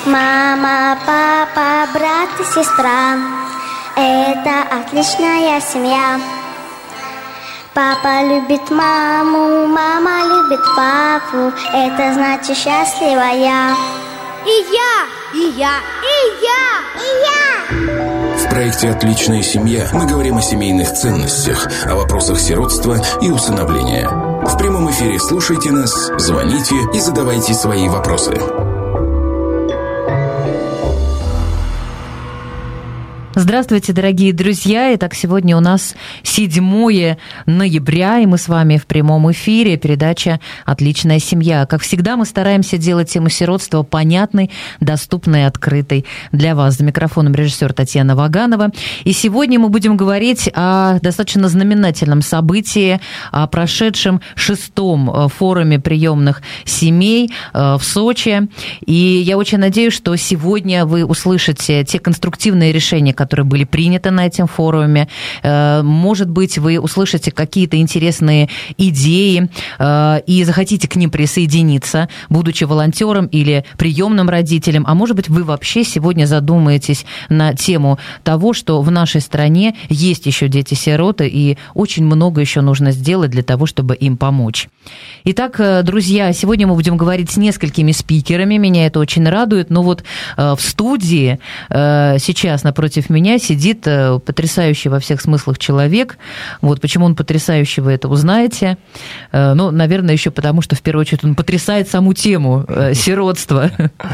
Мама, папа, брат и сестра – это отличная семья. Папа любит маму, мама любит папу, это значит счастливая. И я. В проекте «Отличная семья» мы говорим о семейных ценностях, о вопросах сиротства и усыновления. В прямом эфире слушайте нас, звоните и задавайте свои вопросы. Здравствуйте, дорогие друзья. Итак, сегодня у нас 7 ноября, и мы с вами в прямом эфире. Передача «Отличная семья». Как всегда, мы стараемся делать тему сиротства понятной, доступной и открытой для вас. За микрофоном режиссер Татьяна Ваганова. И сегодня мы будем говорить о достаточно знаменательном событии, о прошедшем 6-м форуме приемных семей в Сочи. И я очень надеюсь, что сегодня вы услышите те конструктивные решения, которые были приняты на этом форуме. Может быть, вы услышите какие-то интересные идеи и захотите к ним присоединиться, будучи волонтером или приемным родителем. А может быть, вы вообще сегодня задумаетесь на тему того, что в нашей стране есть еще дети-сироты, и очень много еще нужно сделать для того, чтобы им помочь. Итак, друзья, сегодня мы будем говорить с несколькими спикерами. Меня это очень радует. Но вот в студии сейчас напротив меня сидит потрясающий во всех смыслах человек. Вот почему он потрясающий, вы это узнаете. Ну, наверное, еще потому, что в первую очередь он потрясает саму тему сиротства.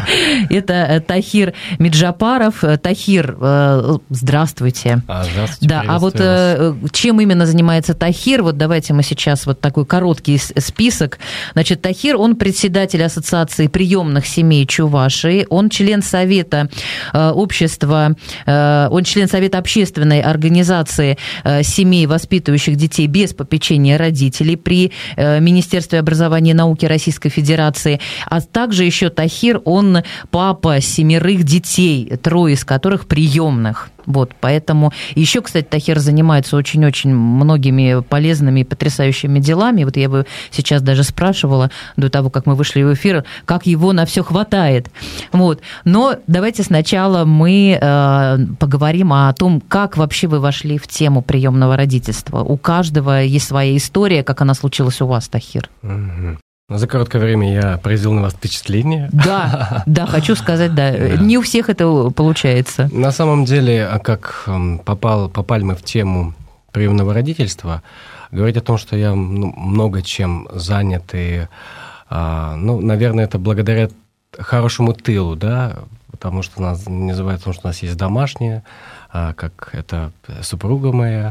Это Тахир Миджапаров. Тахир, здравствуйте. Здравствуйте. Да, а вот чем именно занимается Тахир? Вот давайте мы сейчас вот такой короткий список. Значит, Тахир, он председатель Ассоциации приемных семей Чувашии, он член Совета общества, он член Совета общественной организации семей, воспитывающих детей без попечения родителей при Министерстве образования и науки Российской Федерации. А также еще Тахир, он папа 7 детей, 3 из которых приемных. Вот, поэтому еще, кстати, Тахир занимается очень-очень многими полезными и потрясающими делами. Вот я бы сейчас даже спрашивала до того, как мы вышли в эфир, как его на все хватает. Вот. Но давайте сначала мы поговорим о том, как вообще вы вошли в тему приемного родительства. У каждого есть своя история, как она случилась у вас, Тахир. За короткое время я произвел на вас впечатление. Да, хочу сказать, да. Не у всех это получается. На самом деле, как попали мы в тему приемного родительства, говорить о том, что я много чем занят, и, наверное, это благодаря хорошему тылу, да, потому что нас называют о том, что у нас есть домашнее, как это супруга моя.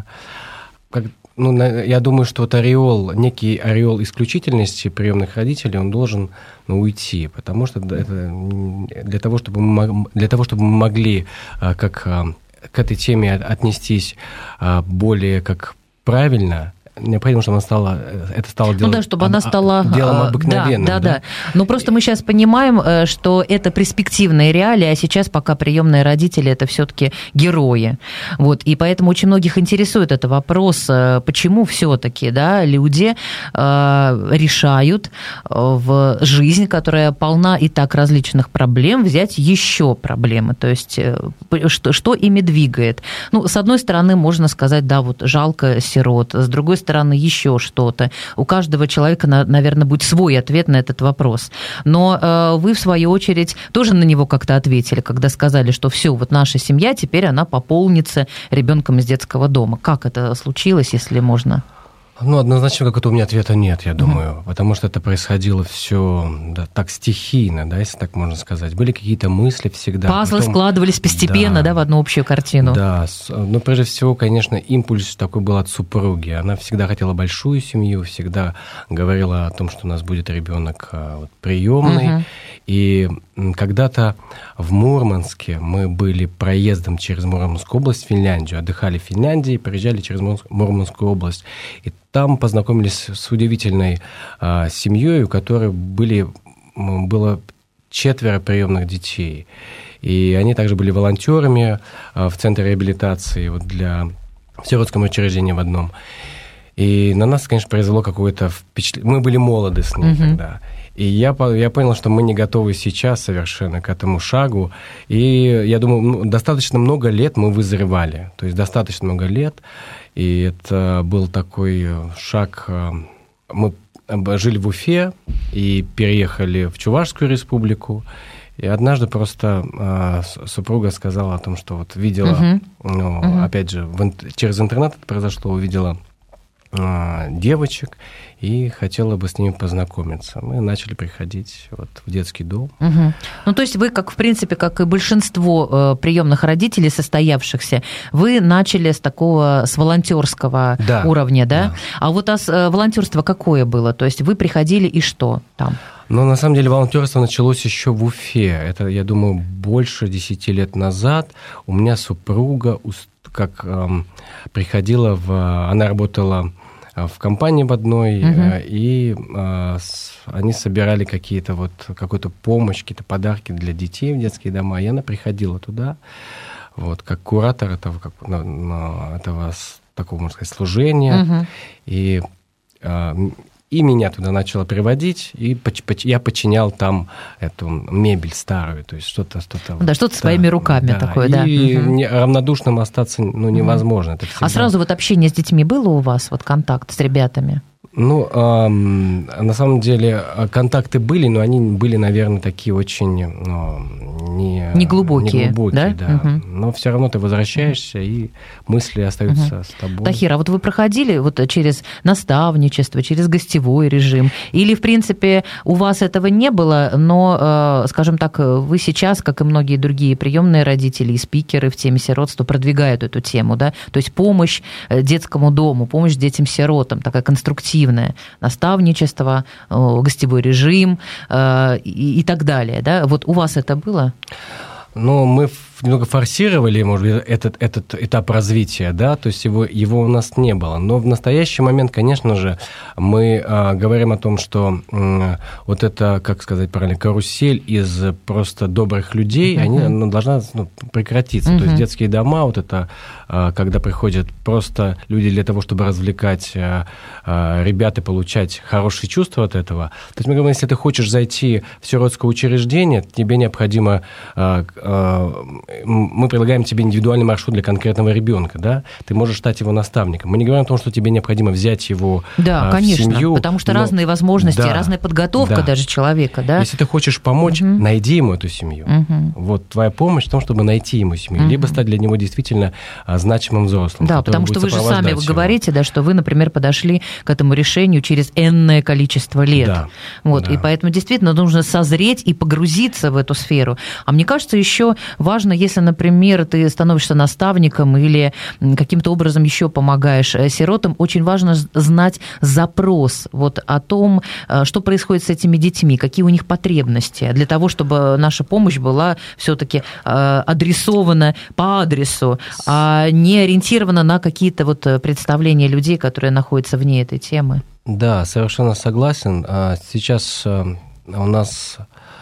Я думаю, что вот некий ореол исключительности приемных родителей, он должен уйти, потому что это для того, чтобы мы могли к этой теме отнестись более как правильно, необходимо, чтобы это стало делом, чтобы она стала делом обыкновенным. Да. Но просто мы сейчас понимаем, что это перспективные реалии, а сейчас пока приемные родители – это все-таки герои. Вот, и поэтому очень многих интересует этот вопрос, почему все-таки люди решают в жизнь, которая полна и так различных проблем, взять еще проблемы. То есть что ими двигает? С одной стороны, можно сказать, жалко сирот, с другой стороны, еще что-то. У каждого человека, наверное, будет свой ответ на этот вопрос. Но вы, в свою очередь, тоже на него как-то ответили, когда сказали, что все, вот наша семья, теперь она пополнится ребенком из детского дома. Как это случилось, если можно? Однозначно какого-то у меня ответа нет, я думаю, потому что это происходило все так стихийно, если так можно сказать. Были какие-то мысли всегда. Пазлы складывались постепенно, в одну общую картину. Да, но прежде всего, конечно, импульс такой был от супруги. Она всегда хотела большую семью, всегда говорила о том, что у нас будет ребенок приемный. И когда-то в Мурманске мы были проездом через Мурманскую область в Финляндию, отдыхали в Финляндии, проезжали через Мурманскую область. И там познакомились с удивительной семьей, у которой было 4 приемных детей. И они также были волонтерами в центре реабилитации для в сиротском учреждении в одном. И на нас, конечно, произвело какое-то впечатление. Мы были молоды с ней тогда. И я понял, что мы не готовы сейчас совершенно к этому шагу. И я думаю, достаточно много лет мы вызревали. То есть достаточно много лет. И это был такой шаг. Мы жили в Уфе и переехали в Чувашскую республику. И однажды просто супруга сказала о том, что вот видела, опять же, через интернет это произошло, увидела девочек и хотела бы с ними познакомиться. Мы начали приходить вот в детский дом. Ну, то есть вы, как, в принципе, как и большинство приемных родителей состоявшихся, вы начали с такого, с волонтерского уровня, да? А вот волонтерство какое было? То есть вы приходили и что там? Ну, на самом деле, волонтерство началось еще в Уфе. Это, я думаю, больше 10 лет назад. У меня супруга приходила она работала в компании в одной, и они собирали какую-то помощь, какие-то подарки для детей в детские дома, и она приходила туда, вот, как куратор этого такого, можно сказать, служения, и меня туда начало приводить, и я починял там эту мебель старую, то есть что-то... Да, что-то своими руками такое, да. И равнодушным остаться невозможно. Это всегда... А сразу вот общение с детьми было у вас, вот контакт с ребятами? Ну, на самом деле контакты были, но они были, наверное, такие очень неглубокие, да? Но все равно ты возвращаешься, и мысли остаются с тобой. Тахир, а вот вы проходили вот через наставничество, через гостевой режим, или, в принципе, у вас этого не было, но, скажем так, вы сейчас, как и многие другие приемные родители и спикеры в теме сиротства, продвигают эту тему, да? То есть помощь детскому дому, помощь детям-сиротам, такая конструктивная, наставничество, гостевой режим и так далее. Да? Вот у вас это было? Ну, мы немного форсировали, может быть, этот этап развития, да, то есть его у нас не было. Но в настоящий момент, конечно же, мы говорим о том, что вот это, как сказать правильно, карусель из просто добрых людей, она должна прекратиться. То есть детские дома, вот это, когда приходят просто люди для того, чтобы развлекать ребят и получать хорошие чувства от этого. То есть мы говорим, если ты хочешь зайти в сиротское учреждение, тебе необходимо... Мы предлагаем тебе индивидуальный маршрут для конкретного ребенка, да? Ты можешь стать его наставником. Мы не говорим о том, что тебе необходимо взять его в семью. Потому что разные возможности, разная подготовка даже человека, да? Если ты хочешь помочь, найди ему эту семью. Вот твоя помощь в том, чтобы найти ему семью, либо стать для него действительно значимым взрослым. Да, потому что вы же сами говорите, да, что вы, например, подошли к этому решению через энное количество лет. Да, вот, и поэтому действительно нужно созреть и погрузиться в эту сферу. А мне кажется, еще важно, если, например, ты становишься наставником или каким-то образом еще помогаешь сиротам, очень важно знать запрос вот о том, что происходит с этими детьми, какие у них потребности, для того, чтобы наша помощь была все-таки адресована по адресу, а не ориентирована на какие-то вот представления людей, которые находятся вне этой темы. Да, совершенно согласен. Сейчас у нас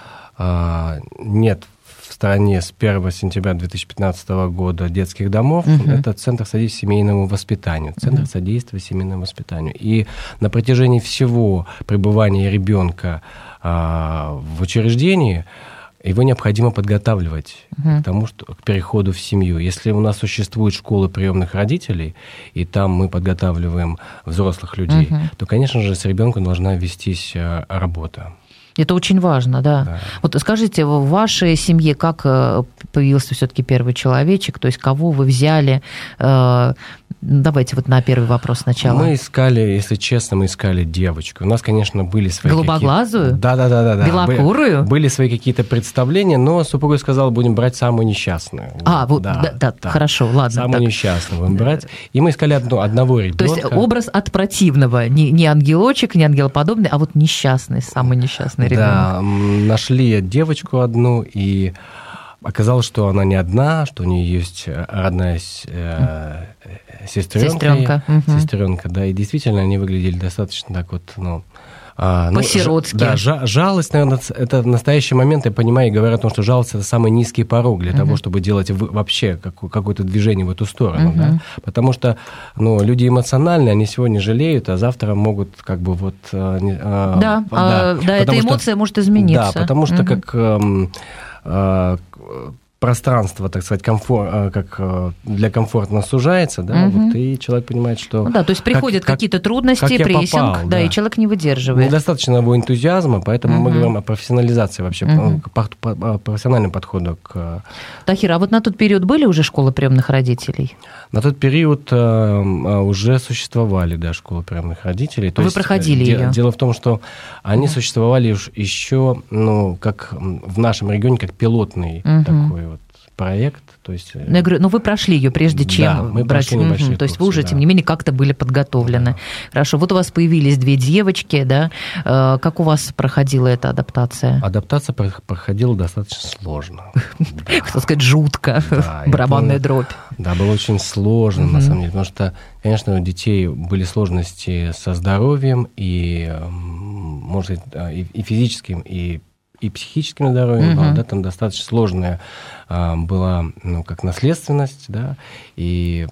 нет в стране с 1 сентября 2015 года детских домов. Это Центр содействия семейному воспитанию. Центр содействия семейному воспитанию. И на протяжении всего пребывания ребенка в учреждении его необходимо подготавливать к переходу в семью. Если у нас существуют школы приемных родителей, и там мы подготавливаем взрослых людей, то, конечно же, с ребенком должна вестись работа. Это очень важно, да. Вот скажите, в вашей семье как появился все-таки первый человечек, то есть кого вы взяли? Давайте вот на первый вопрос сначала. Мы искали, если честно, девочку. У нас, конечно, были свои голубоглазую? Да. Белокурую? Были свои какие-то представления, но супруга сказала, будем брать самую несчастную. Хорошо, ладно. Самую несчастную будем брать. И мы искали одного ребенка. То есть образ от противного, не ангелочек, не ангелоподобный, а вот несчастный, самый несчастный ребенок. Да, нашли девочку одну, и оказалось, что она не одна, что у нее есть родная сестренка. Сестренка, да, и действительно они выглядели достаточно так вот, По-сиротски. Да, жалость, наверное, это в настоящий момент, я понимаю, и говорят о том, что жалость – это самый низкий порог для того, чтобы делать вообще какое-то движение в эту сторону. Да? Потому что люди эмоциональные, они сегодня жалеют, а завтра могут как бы вот… Да, эта эмоция может измениться. Да, потому что как… пространство, так сказать, как для комфортно сужается, да, вот, и человек понимает, что… то есть приходят какие-то трудности, прессинг, и человек не выдерживает. Недостаточно его энтузиазма, поэтому мы говорим о профессионализации вообще, профессиональном подходе к… Тахир, а вот на тот период были уже школы приемных родителей? На тот период уже существовали, да, школы приемных родителей. Вы проходили ее? Дело в том, что они существовали еще, как в нашем регионе, как пилотный такой вот проект. То есть, я говорю, вы прошли ее, прежде чем мы брать. Прошли небольшие то есть вы уже, тем не менее, как-то были подготовлены. Да. Хорошо, вот у вас появились 2 девочки, да? Как у вас проходила эта адаптация? Адаптация проходила достаточно сложно. Хотел сказать, жутко, барабанная дробь. Да, было очень сложно, на самом деле, потому что, конечно, у детей были сложности со здоровьем, и, может быть, и физическим, и психическим здоровьем, да, там достаточно сложная была, как наследственность, да, и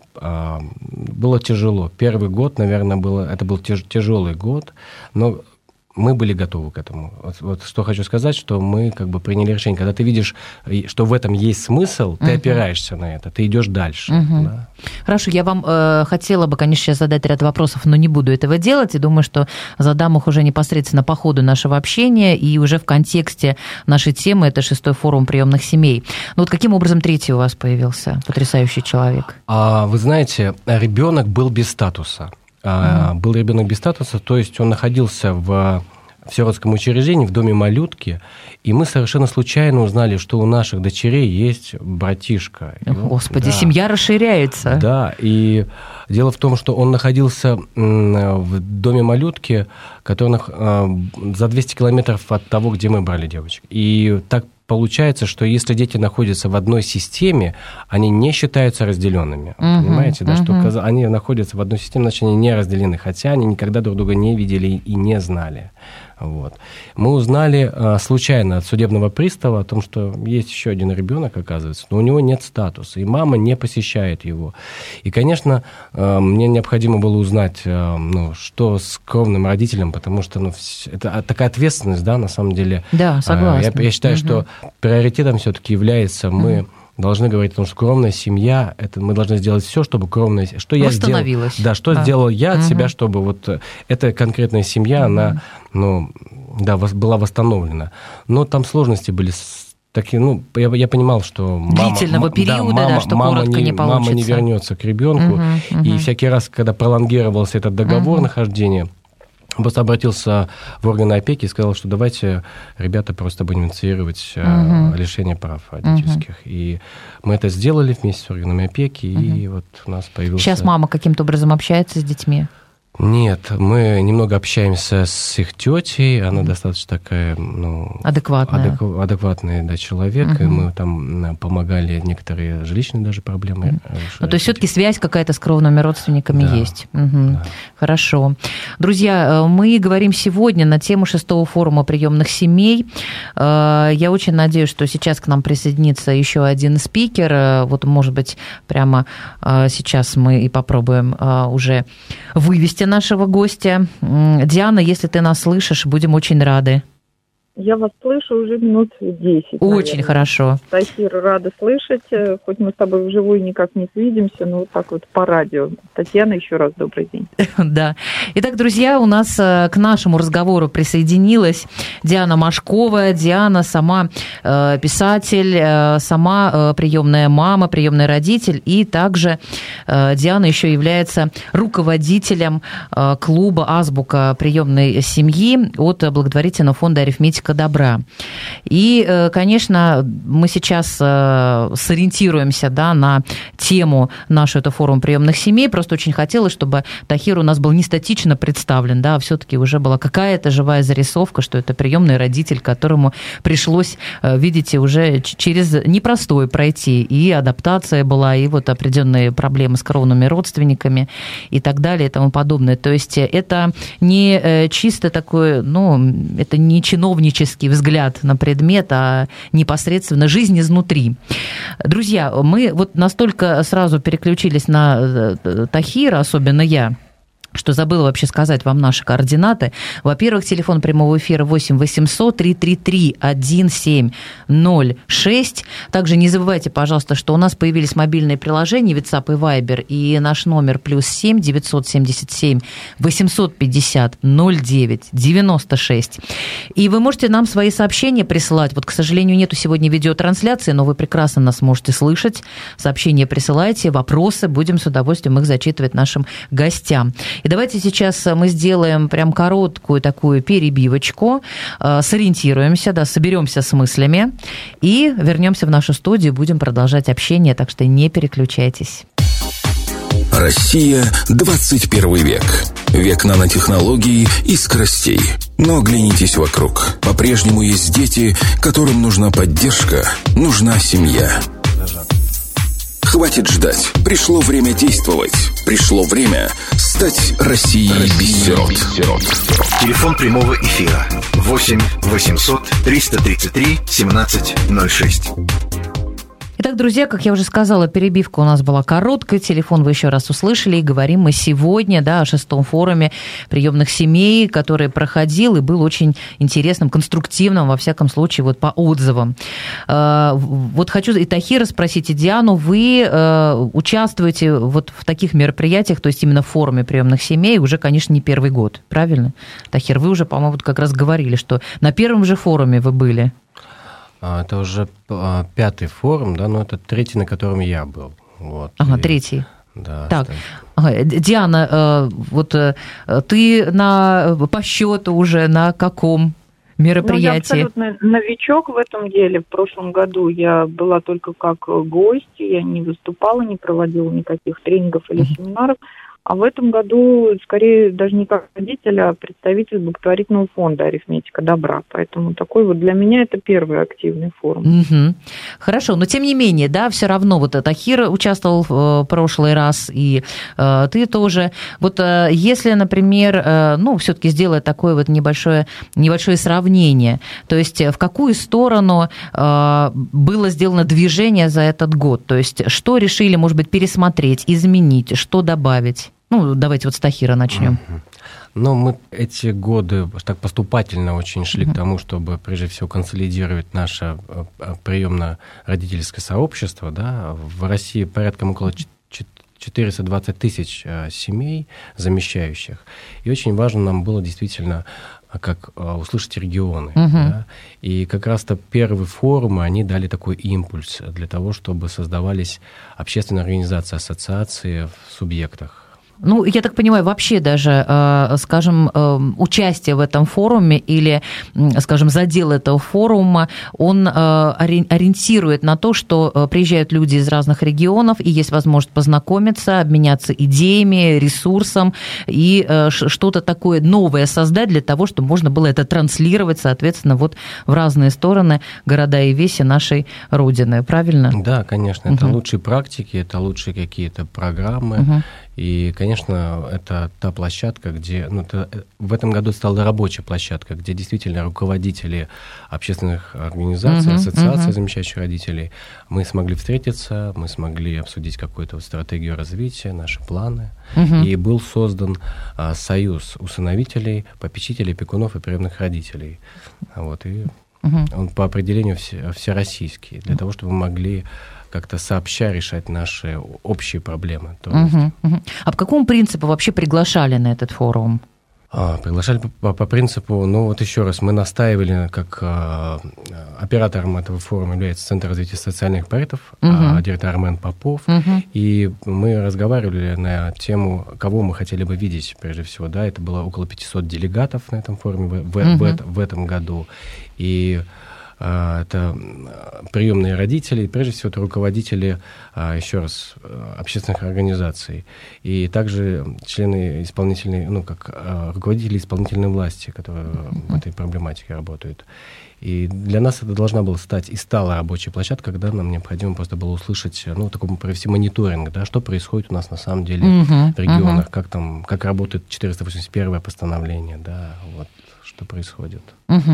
было тяжело. Первый год, наверное, это был тяжелый год, но мы были готовы к этому. Вот что хочу сказать, что мы как бы приняли решение. Когда ты видишь, что в этом есть смысл, ты опираешься на это, ты идешь дальше. Да. Хорошо, я вам хотела бы, конечно, сейчас задать ряд вопросов, но не буду этого делать, и думаю, что задам их уже непосредственно по ходу нашего общения и уже в контексте нашей темы, это 6-й форум приемных семей. Ну вот каким образом 3-й у вас появился потрясающий человек? Вы знаете, ребенок был без статуса. Был ребенок без статуса, то есть он находился в сиротском учреждении, в доме малютки, и мы совершенно случайно узнали, что у наших дочерей есть братишка. Господи, семья расширяется. Да, и дело в том, что он находился в доме малютки, который за 200 километров от того, где мы брали девочек. И так получается, что если дети находятся в одной системе, они не считаются разделенными. Понимаете, да, что они находятся в одной системе, значит, они не разделены, хотя они никогда друг друга не видели и не знали. Вот. Мы узнали случайно от судебного пристава о том, что есть еще один ребенок, оказывается, но у него нет статуса, и мама не посещает его. И, конечно, мне необходимо было узнать, что с кровным родителем, потому что это такая ответственность, да, на самом деле. Да, согласна. Я считаю, что приоритетом все-таки является мы должны говорить о том, что кровная семья, это мы должны сделать все, чтобы кровная семья... Что я сделал, да, что сделал я от себя, чтобы вот эта конкретная семья, она, была восстановлена. Но там сложности были такие, я понимал, что длительного периода, что коротко не получится. Мама не вернется к ребенку, и всякий раз, когда пролонгировался этот договор нахождения, просто обратился в органы опеки и сказал, что давайте, ребята, просто будем инициировать лишение прав родительских. И мы это сделали вместе с органами опеки, и вот у нас появился... Сейчас мама каким-то образом общается с детьми? Нет, мы немного общаемся с их тетей, она достаточно такая, адекватный, да, человек, и мы там помогали некоторые жилищные даже проблемы решать. То есть все-таки связь какая-то с кровными родственниками есть. Да. Хорошо. Друзья, мы говорим сегодня на тему 6-го форума приемных семей. Я очень надеюсь, что сейчас к нам присоединится еще один спикер. Вот, может быть, прямо сейчас мы и попробуем уже вывести нашего гостя. Диана, если ты нас слышишь, будем очень рады. Я вас слышу уже минут 10. Очень наверное. Хорошо. Тахир, рада слышать. Хоть мы с тобой вживую никак не свидимся, но вот так вот по радио. Татьяна, еще раз добрый день. Да. Итак, друзья, у нас к нашему разговору присоединилась Диана Машкова. Диана сама писатель, сама приемная мама, приемный родитель, и также Диана еще является руководителем клуба «Азбука приемной семьи» от благотворительного фонда «Арифметика арифметика добра. И, конечно, мы сейчас сориентируемся, да, на тему нашу, это форум приемных семей. Просто очень хотелось, чтобы Тахир у нас был не статично представлен, да, а все-таки уже была какая-то живая зарисовка, что это приемный родитель, которому пришлось, видите, уже через непростой пройти. И адаптация была, и вот определенные проблемы с кровными родственниками и так далее и тому подобное. То есть это не чисто такой, ну, это не чиновнический взгляд на предмет, а непосредственно жизнь изнутри. Друзья, мы вот настолько сразу переключились на Тахира, особенно я, что забыла вообще сказать вам наши координаты. Во-первых, телефон прямого эфира 8 800 333 1706. Также не забывайте, пожалуйста, что у нас появились мобильные приложения WhatsApp и Viber, и наш номер +7 977 850 09 96. И вы можете нам свои сообщения присылать. Вот, к сожалению, нету сегодня видеотрансляции, но вы прекрасно нас можете слышать. Сообщения присылайте, вопросы, будем с удовольствием их зачитывать нашим гостям. И давайте сейчас мы сделаем прям короткую такую перебивочку, сориентируемся, да, соберемся с мыслями и вернемся в нашу студию, будем продолжать общение, так что не переключайтесь. Россия, 21 век. Век нанотехнологий и скоростей. Но оглянитесь вокруг. По-прежнему есть дети, которым нужна поддержка, нужна семья. Хватит ждать. Пришло время действовать. Пришло время стать Россией без сирот. Телефон прямого эфира 8 800 333 1706. Итак, друзья, как я уже сказала, перебивка у нас была короткой, телефон вы еще раз услышали, и говорим мы сегодня, да, о 6-м форуме приемных семей, который проходил и был очень интересным, конструктивным, во всяком случае, вот по отзывам. Вот хочу и Тахира спросить, и Диану, вы участвуете вот в таких мероприятиях, то есть именно в форуме приемных семей, уже, конечно, не первый год, правильно? Тахир, вы уже, по-моему, как раз говорили, что на первом же форуме вы были. Это уже 5-й форум, да, но это 3-й, на котором я был. Вот. Ага, 3-й. Да. Так, ага. Диана, вот ты по счету уже на каком мероприятии? Я абсолютно новичок в этом деле. В прошлом году я была только как гость, я не выступала, не проводила никаких тренингов или семинаров. А в этом году, скорее, даже не как родитель, а представитель благотворительного фонда «Арифметика добра». Поэтому такой вот для меня это первый активный форум. Угу. Хорошо, но тем не менее, да, все равно вот Тахир участвовал в прошлый раз, и ты тоже. Вот если, например, ну, все-таки сделать такое вот небольшое сравнение, то есть в какую сторону было сделано движение за этот год? То есть что решили, может быть, пересмотреть, изменить, что добавить? Ну, давайте вот с Тахира начнем. Ну, мы эти годы так поступательно очень шли к тому, чтобы, прежде всего, консолидировать наше приемно-родительское сообщество. Да? В России порядка около 420 тысяч семей замещающих. И очень важно нам было действительно как услышать регионы. Да? И как раз-то первые форумы, они дали такой импульс для того, чтобы создавались общественные организации, ассоциации в субъектах. Ну, я так понимаю, вообще даже, скажем, участие в этом форуме или, скажем, задел этого форума, он ориентирует на то, что приезжают люди из разных регионов, и есть возможность познакомиться, обменяться идеями, ресурсом, и что-то такое новое создать для того, чтобы можно было это транслировать, соответственно, вот в разные стороны, города и веси нашей Родины, правильно? Да, конечно, это лучшие практики, это лучшие какие-то программы, и, конечно, это та площадка, где... Ну, в этом году стала рабочая площадка, где действительно руководители общественных организаций, ассоциаций замещающих родителей, мы смогли встретиться, мы смогли обсудить какую-то стратегию развития, наши планы. И был создан союз усыновителей, попечителей, опекунов и приемных родителей. Вот, и он по определению всероссийский, для того, чтобы мы могли как-то сообща решать наши общие проблемы. А по какому принципу вообще приглашали на этот форум? Приглашали по принципу, ну вот еще раз, мы настаивали, как оператором этого форума является Центр развития социальных проектов, директор Армен Попов, и мы разговаривали на тему, кого мы хотели бы видеть, прежде всего, да, это было около 500 делегатов на этом форуме в этом году, и это приемные родители, и прежде всего это руководители, еще раз, общественных организаций, и также члены исполнительной, ну, как руководители исполнительной власти, которые в этой проблематике работают. И для нас это должна была стать и стала рабочей площадкой, когда нам необходимо просто было услышать, ну, такой провести мониторинг, да, что происходит у нас на самом деле в регионах, как работает 481-е постановление, да, вот. Что происходит.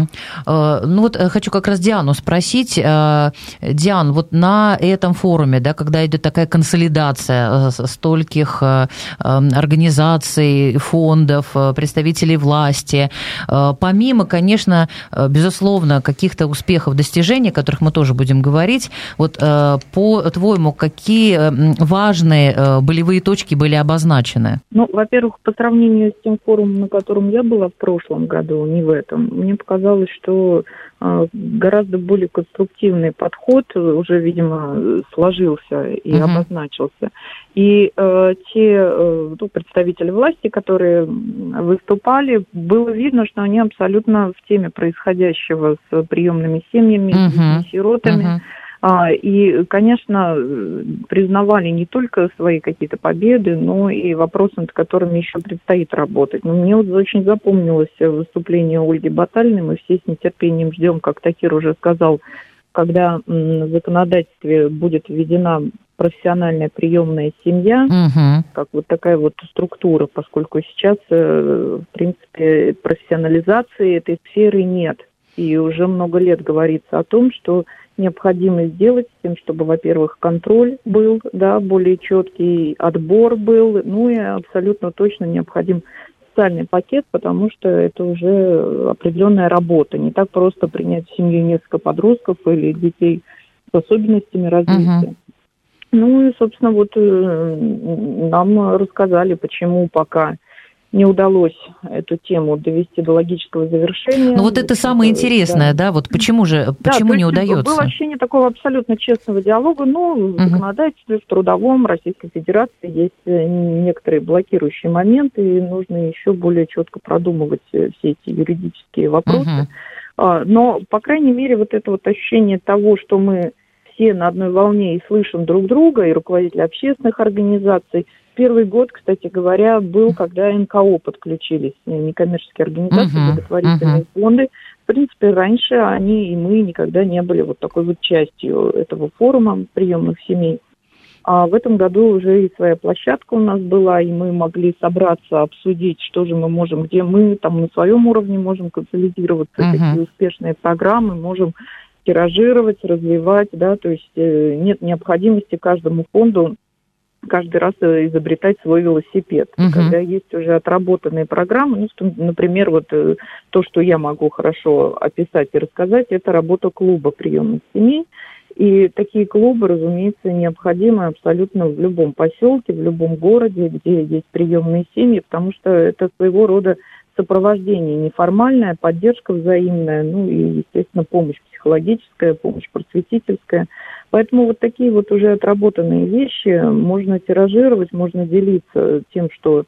Ну вот хочу как раз Диану спросить. Диан, вот на этом форуме, да, когда идет такая консолидация стольких организаций, фондов, представителей власти, помимо, конечно, безусловно, каких-то успехов, достижений, о которых мы тоже будем говорить, вот по-твоему, какие важные болевые точки были обозначены? Ну, во-первых, по сравнению с тем форумом, на котором я была в прошлом году, не в этом, мне показалось, что гораздо более конструктивный подход уже, видимо, сложился и обозначился. И те представители власти, которые выступали, было видно, что они абсолютно в теме происходящего с приемными семьями, с сиротами. И, конечно, признавали не только свои какие-то победы, но и вопросы, над которыми еще предстоит работать. Но мне вот очень запомнилось выступление Ольги Баталиной. Мы все с нетерпением ждем, как Такир уже сказал, когда в законодательстве будет введена профессиональная приемная семья, как вот такая вот структура, поскольку сейчас, в принципе, профессионализации этой сферы нет. И уже много лет говорится о том, что необходимо сделать с тем, чтобы, во-первых, контроль был, да, более четкий, отбор был, ну и абсолютно точно необходим социальный пакет, потому что это уже определенная работа. Не так просто принять в семью несколько подростков или детей с особенностями развития. Ну и, собственно, вот нам рассказали, почему пока не удалось эту тему довести до логического завершения. Ну вот это самое интересное, да, вот почему не удается? Было ощущение такого абсолютно честного диалога, но в законодательстве, в трудовом Российской Федерации есть некоторые блокирующие моменты, и нужно еще более четко продумывать все эти юридические вопросы. Но, по крайней мере, вот это вот ощущение того, что мы все на одной волне и слышим друг друга, и руководители общественных организаций. Первый год, кстати говоря, был, когда НКО подключились, некоммерческие организации, благотворительные фонды. В принципе, раньше они и мы никогда не были вот такой вот частью этого форума приемных семей. А в этом году уже и своя площадка у нас была, и мы могли собраться, обсудить, что же мы можем, где мы там на своем уровне можем консолидироваться, какие успешные программы можем тиражировать, развивать, да, то есть нет необходимости каждому фонду каждый раз изобретать свой велосипед. Когда есть уже отработанные программы, ну, например, вот то, что я могу хорошо описать и рассказать, это работа клуба приемных семей. И такие клубы, разумеется, необходимы абсолютно в любом поселке, в любом городе, где есть приемные семьи, потому что это своего рода сопровождение неформальная, поддержка взаимная, ну и, естественно, помощь психологическая, помощь просветительская. Поэтому вот такие вот уже отработанные вещи можно тиражировать, можно делиться тем, что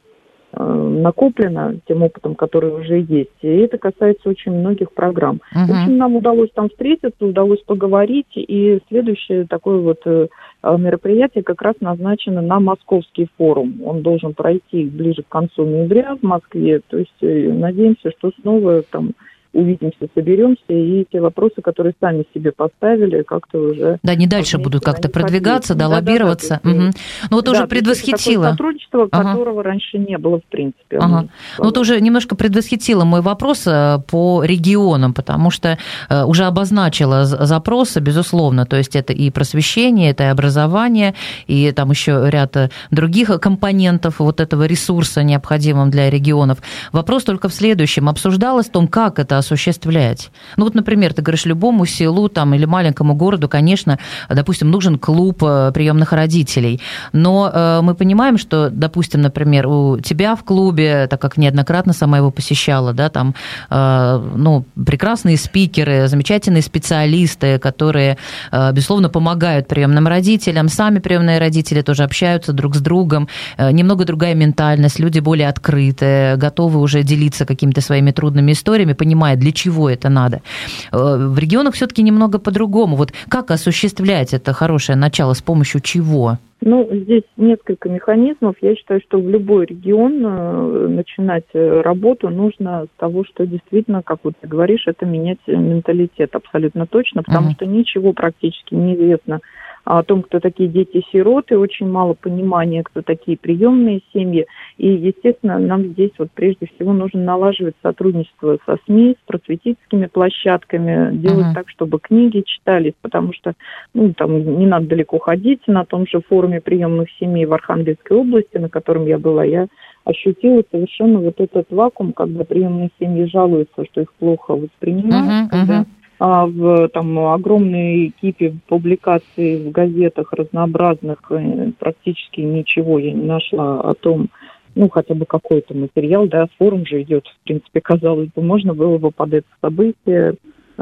накоплено, тем опытом, который уже есть. И это касается очень многих программ. В общем, нам удалось там встретиться, удалось поговорить, и следующее такое вот мероприятие как раз назначено на Московский форум. Он должен пройти ближе к концу ноября в Москве. То есть надеемся, что снова там увидимся, соберемся, и те вопросы, которые сами себе поставили, как-то уже... Да, не дальше будут как-то продвигаться, да, лоббироваться. Ну, вот уже предвосхитило. Это сотрудничество, которого раньше не было, в принципе. Ну, вот уже немножко предвосхитило мой вопрос по регионам, потому что уже обозначила запросы, безусловно, то есть это и просвещение, это и образование, и там еще ряд других компонентов вот этого ресурса, необходимым для регионов. Вопрос только в следующем. Обсуждалось о том, как это осуществлять. Ну вот, например, ты говоришь, любому селу там, или маленькому городу, конечно, допустим, нужен клуб приемных родителей, но мы понимаем, что допустим, например, у тебя в клубе, так как неоднократно сама его посещала, да, там, прекрасные спикеры, замечательные специалисты, которые, безусловно, помогают приемным родителям, сами приемные родители тоже общаются друг с другом, немного другая ментальность, люди более открытые, готовы уже делиться какими-то своими трудными историями, понимая, для чего это надо. В регионах все-таки немного по-другому. Вот как осуществлять это хорошее начало, с помощью чего? Здесь несколько механизмов. Я считаю, что в любой регион начинать работу нужно с того, что действительно, как вот ты говоришь, это менять менталитет абсолютно точно, потому что ничего практически не известно о том, кто такие дети-сироты, очень мало понимания, кто такие приемные семьи. И, естественно, нам здесь вот прежде всего нужно налаживать сотрудничество со СМИ, с просветительскими площадками, делать так, чтобы книги читались, потому что там не надо далеко ходить. На том же форуме приемных семей в Архангельской области, на котором я была, я ощутила совершенно вот этот вакуум, когда приемные семьи жалуются, что их плохо воспринимают, когда в огромной кипе публикаций в газетах разнообразных практически ничего я не нашла о том, хотя бы какой-то материал, да, форум же идет, в принципе, казалось бы, можно было бы под это событие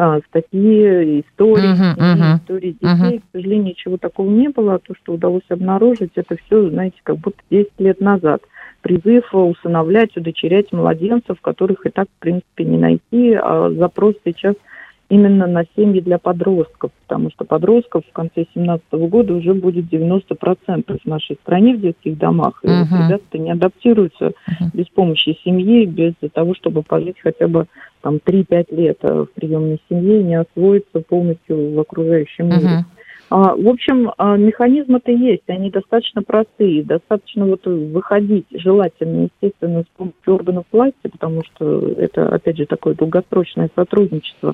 статьи, истории детей. К сожалению, ничего такого не было. А то, что удалось обнаружить, это все, знаете, как будто 10 лет назад. Призыв усыновлять, удочерять младенцев, которых и так, в принципе, не найти. А запрос сейчас именно на семьи для подростков, потому что подростков в конце 2017 года уже будет 90% в нашей стране в детских домах. И ребята не адаптируются без помощи семьи, без того, чтобы пожить хотя бы 3-5 лет в приемной семье и не освоиться полностью в окружающем мире. В общем, механизмы-то есть, они достаточно простые, достаточно выходить, желательно, естественно, с помощью органов власти, потому что это, опять же, такое долгосрочное сотрудничество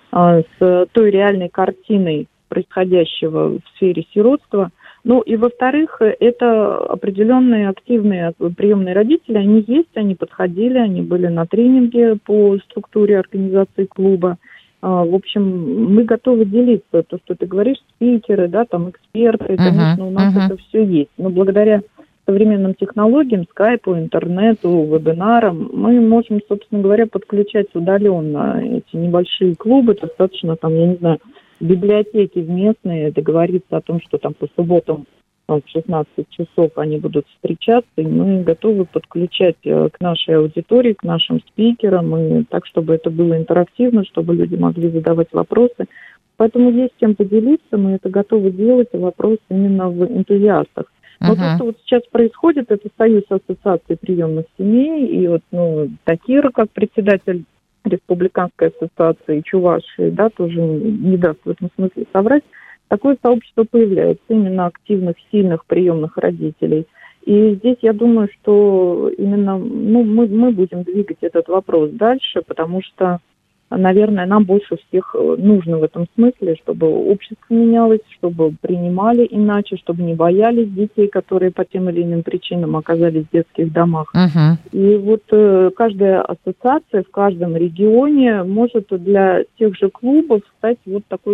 с той реальной картиной происходящего в сфере сиротства. И, во-вторых, это определенные активные приемные родители, они есть, они подходили, они были на тренинге по структуре организации клуба. В общем, мы готовы делиться. То, что ты говоришь, спикеры, да, эксперты, конечно, у нас это все есть. Но благодаря современным технологиям, скайпу, интернету, вебинарам, мы можем, собственно говоря, подключать удаленно эти небольшие клубы, достаточно, в библиотеки местные, договориться о том, что по субботам в 16 часов они будут встречаться, и мы готовы подключать к нашей аудитории, к нашим спикерам, и так, чтобы это было интерактивно, чтобы люди могли задавать вопросы. Поэтому есть чем поделиться, мы это готовы делать, и вопрос именно в энтузиастах. Но то, что сейчас происходит, это Союз ассоциаций приемных семей, и Такир, как председатель Республиканской ассоциации Чувашии, да, тоже не даст в этом смысле соврать, такое сообщество появляется, именно активных, сильных приемных родителей. И здесь я думаю, что именно мы будем двигать этот вопрос дальше, потому что, наверное, нам больше всех нужно в этом смысле, чтобы общество менялось, чтобы принимали иначе, чтобы не боялись детей, которые по тем или иным причинам оказались в детских домах. И каждая ассоциация в каждом регионе может для тех же клубов стать такой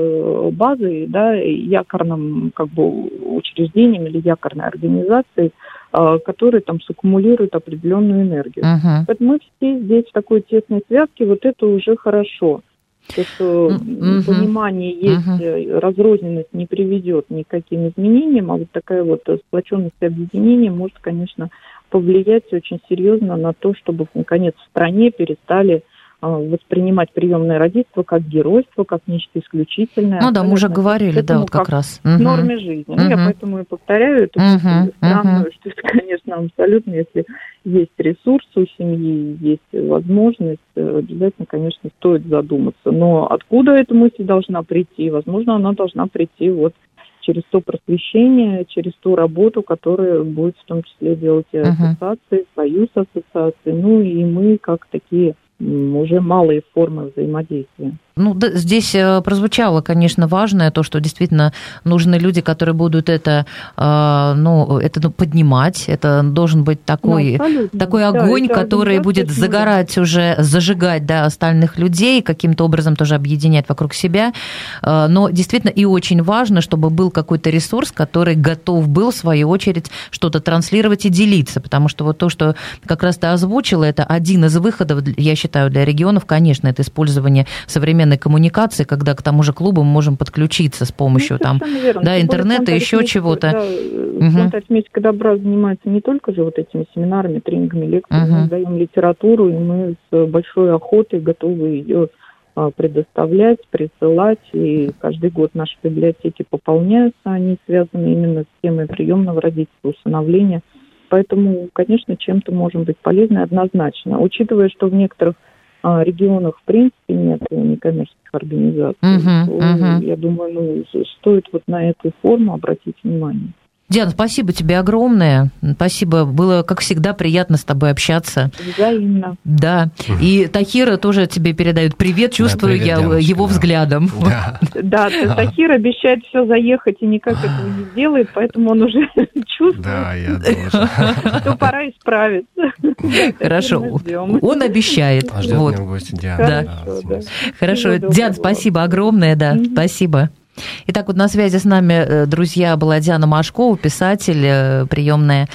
базой, да, якорным учреждением или якорной организацией, которые саккумулируют определенную энергию. Поэтому мы все здесь в такой тесной связке, это уже хорошо. То, что понимание есть, разрозненность не приведет ни к каким изменениям, а такая сплоченность и объединение может, конечно, повлиять очень серьезно на то, чтобы, наконец, в стране перестали воспринимать приемное родительство как геройство, как нечто исключительное. Мы уже говорили, как раз. В норме жизни. Я поэтому и повторяю эту странную, что это, конечно, абсолютно, если есть ресурс у семьи, есть возможность, обязательно, конечно, стоит задуматься. Но откуда эта мысль должна прийти? Возможно, она должна прийти через то просвещение, через ту работу, которую будет в том числе делать и ассоциации, союз ассоциаций, и мы как такие уже малые формы взаимодействия. Ну, да, здесь прозвучало, конечно, важное то, что действительно нужны люди, которые будут это поднимать. Это должен быть такой огонь, да, который будет зажигать остальных людей, каким-то образом тоже объединять вокруг себя. Но действительно и очень важно, чтобы был какой-то ресурс, который готов был, в свою очередь, что-то транслировать и делиться. Потому что вот то, что как раз ты озвучила, это один из выходов, я считаю, для регионов, конечно, это использование современной коммуникации, когда к тому же клубу мы можем подключиться с помощью интернета, еще чего-то. Фонд «Арифметика добра» занимается не только же вот этими семинарами, тренингами, лекциями, мы даем литературу, и мы с большой охотой готовы ее предоставлять, присылать, и каждый год наши библиотеки пополняются, они связаны именно с темой приемного родительства, усыновления. Поэтому, конечно, чем-то можем быть полезны однозначно. Учитывая, что в некоторых регионах, в принципе, нет некоммерческих организаций, я думаю, стоит вот на эту форму обратить внимание. Диана, спасибо тебе огромное. Спасибо. Было, как всегда, приятно с тобой общаться. Взаимно. Да. И Тахира тоже тебе передает привет. Чувствую я его взглядом. Да, Тахир обещает все заехать и никак этого не делает, поэтому он уже чувствует, что пора исправиться. Хорошо. Он обещает. Ждет в гости Диана. Хорошо. Диана, спасибо огромное. Да, спасибо. Итак, вот на связи с нами, друзья, была Диана Машкова, писатель, приемная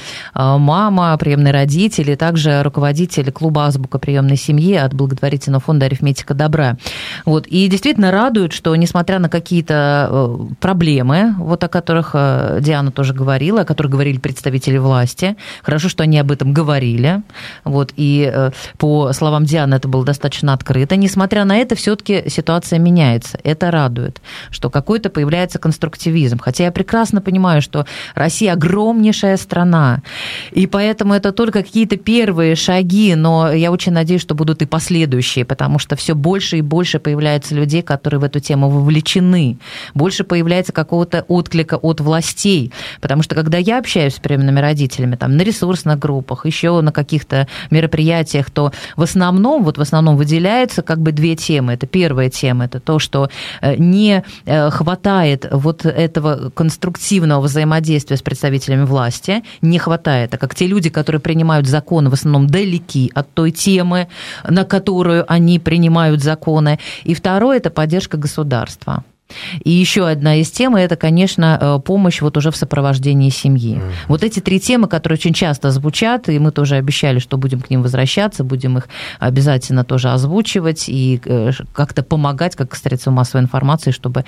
мама, приемный родитель, и также руководитель клуба «Азбука приемной семьи» от благотворительного фонда «Арифметика добра». Вот. И действительно радует, что, несмотря на какие-то проблемы, вот о которых Диана тоже говорила, о которых говорили представители власти, хорошо, что они об этом говорили, вот. И по словам Дианы, это было достаточно открыто. Несмотря на это, все-таки ситуация меняется. Это радует, что какой-то появляется конструктивизм. Хотя я прекрасно понимаю, что Россия огромнейшая страна, и поэтому это только какие-то первые шаги, но я очень надеюсь, что будут и последующие, потому что все больше и больше появляется людей, которые в эту тему вовлечены. Больше появляется какого-то отклика от властей, потому что когда я общаюсь с приемными родителями, там, на ресурсных группах, еще на каких-то мероприятиях, то в основном выделяются как бы две темы. Это первая тема, это то, что не хватает вот этого конструктивного взаимодействия с представителями власти, не хватает, а как те люди, которые принимают законы, в основном далеки от той темы, на которую они принимают законы. И второе – это поддержка государства. И еще одна из тем – это, конечно, помощь вот уже в сопровождении семьи. Вот эти три темы, которые очень часто звучат, и мы тоже обещали, что будем к ним возвращаться, будем их обязательно тоже озвучивать и как-то помогать, как средство массовой информации, чтобы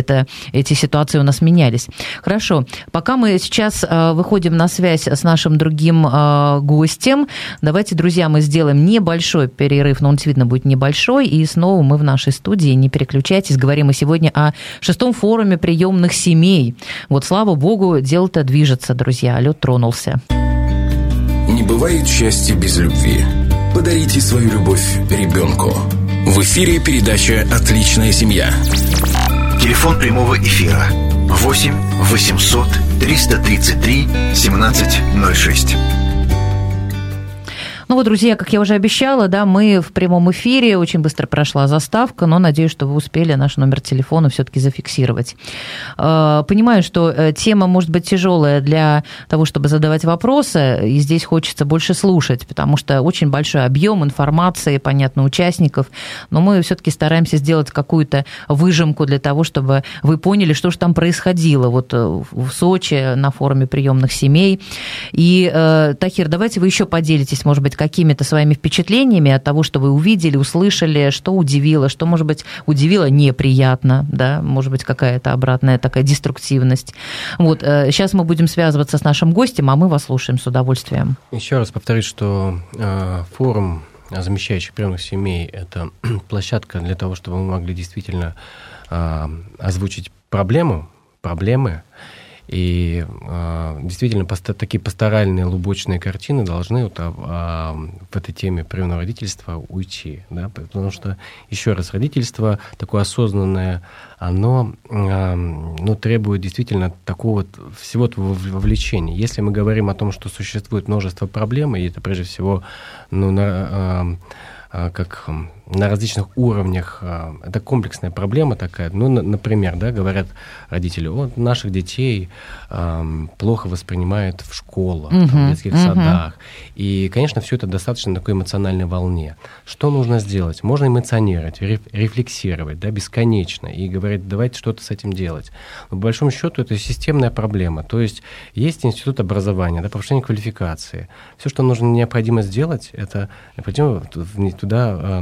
эти ситуации у нас менялись. Хорошо. Пока мы сейчас выходим на связь с нашим другим гостем, давайте, друзья, мы сделаем небольшой перерыв, но он действительно будет небольшой, и снова мы в нашей студии. Не переключайтесь, говорим мы сегодня о 6-м форуме приемных семей. Вот, слава богу, дело-то движется, друзья. Лед тронулся. Не бывает счастья без любви. Подарите свою любовь ребенку. В эфире передача «Отличная семья». Телефон прямого эфира 8 800 333 1706. Ну вот, друзья, как я уже обещала, да, мы в прямом эфире, очень быстро прошла заставка, но надеюсь, что вы успели наш номер телефона все-таки зафиксировать. Понимаю, что тема может быть тяжелая для того, чтобы задавать вопросы, и здесь хочется больше слушать, потому что очень большой объем информации, понятно, участников, но мы все-таки стараемся сделать какую-то выжимку для того, чтобы вы поняли, что же там происходило вот в Сочи на форуме приемных семей. И, Тахир, давайте вы еще поделитесь, может быть, какими-то своими впечатлениями от того, что вы увидели, услышали, что удивило, что, может быть, удивило неприятно, да, может быть, какая-то обратная такая деструктивность. Вот, сейчас мы будем связываться с нашим гостем, а мы вас слушаем с удовольствием. Еще раз повторюсь, что форум замещающих приемных семей – это площадка для того, чтобы мы могли действительно озвучить проблемы, и действительно такие пасторальные лубочные картины должны вот, в этой теме приемного родительства уйти. Да? Потому что, еще раз, родительство такое осознанное, оно требует действительно такого всего вовлечения. Если мы говорим о том, что существует множество проблем, и это прежде всего как на различных уровнях, это комплексная проблема такая. Ну, например, да, говорят родители, вот наших детей плохо воспринимают в школах, в детских садах. И, конечно, все это достаточно на такой эмоциональной волне. Что нужно сделать? Можно эмоционировать, рефлексировать, да, бесконечно и говорить, давайте что-то с этим делать. Но, по большому счету, это системная проблема. То есть институт образования, да, повышение квалификации. Все, что необходимо сделать, это необходимо туда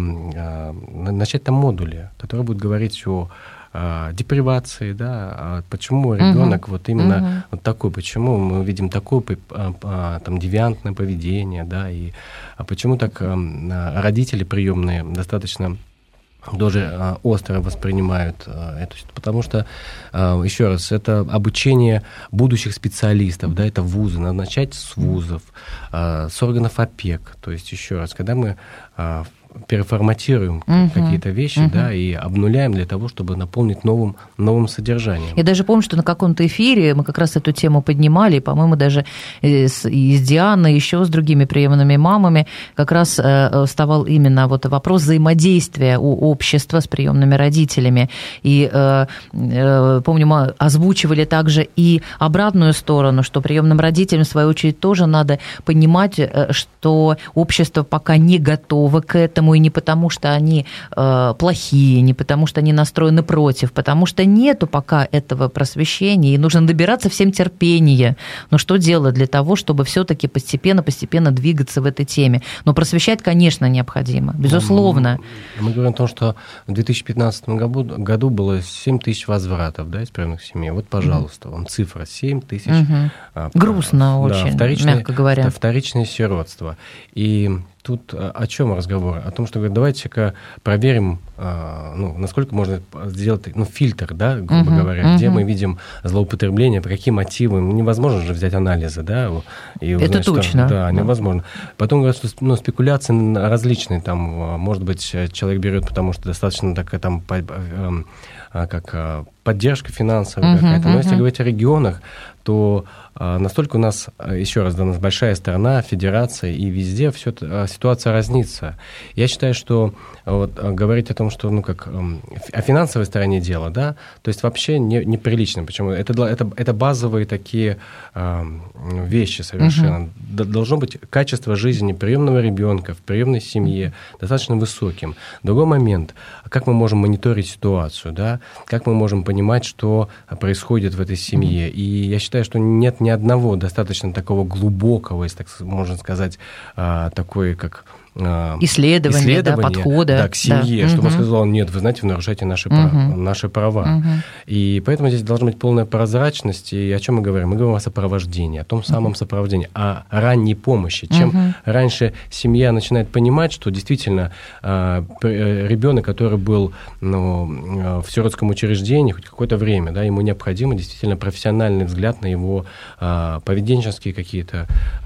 начать там модули, которые будут говорить о депривации, да, почему ребенок вот именно вот такой, почему мы видим такое там девиантное поведение, да, и почему так родители приемные достаточно тоже остро воспринимают это, потому что, еще раз, это обучение будущих специалистов, да, это вузы, надо начать с вузов, с органов опек, то есть, еще раз, когда мы переформатируем какие-то вещи, да, и обнуляем для того, чтобы наполнить новым содержанием. Я даже помню, что на каком-то эфире мы как раз эту тему поднимали, и, по-моему, даже и с Дианой, еще с другими приемными мамами как раз вставал именно вот вопрос взаимодействия у общества с приемными родителями. И, помню, мы озвучивали также и обратную сторону, что приемным родителям, в свою очередь, тоже надо понимать, что общество пока не готово к этому, и не потому, что они плохие, не потому, что они настроены против, потому что нету пока этого просвещения, и нужно добираться всем терпения. Но что делать для того, чтобы все-таки постепенно двигаться в этой теме? Но просвещать, конечно, необходимо, безусловно. Мы говорим о том, что в 2015 году было 7 тысяч возвратов, да, из приемных семей. Вот, пожалуйста, вам цифра 7 тысяч. Грустно очень, мягко говоря. Вторичное сиротство. И тут о чем разговор? О том, что говорят, давайте-ка проверим, насколько можно сделать фильтр, да, грубо говоря, где мы видим злоупотребление, по каким мотивам. Невозможно же взять анализы, да, и узнать, это точно. Да, невозможно. Потом говорят, что спекуляции различные. Там, может быть, человек берет, потому что достаточно такая там поддержка финансовая какая-то. Но если говорить о регионах, то настолько у нас, еще раз, у нас большая страна, федерация, и везде ситуация разнится. Я считаю, что вот, говорить о том, что, о финансовой стороне дела, да, то есть вообще неприлично. Почему? Это базовые такие вещи совершенно. Должно быть качество жизни приемного ребенка в приемной семье достаточно высоким. Другой момент, как мы можем мониторить ситуацию, да, как мы можем понимать, что происходит в этой семье. И я считаю, что нет ни одного достаточно такого глубокого, если так можно сказать, такой, как исследования, да, подхода к семье, чтобы он сказал, нет, вы знаете, вы нарушаете наши права. И поэтому здесь должна быть полная прозрачность. И о чем мы говорим? Мы говорим о сопровождении, о том самом сопровождении, о ранней помощи. Чем раньше семья начинает понимать, что действительно ребенок, который был в сиротском учреждении хоть какое-то время, да, ему необходимо действительно профессиональный взгляд на его поведенческие какие-то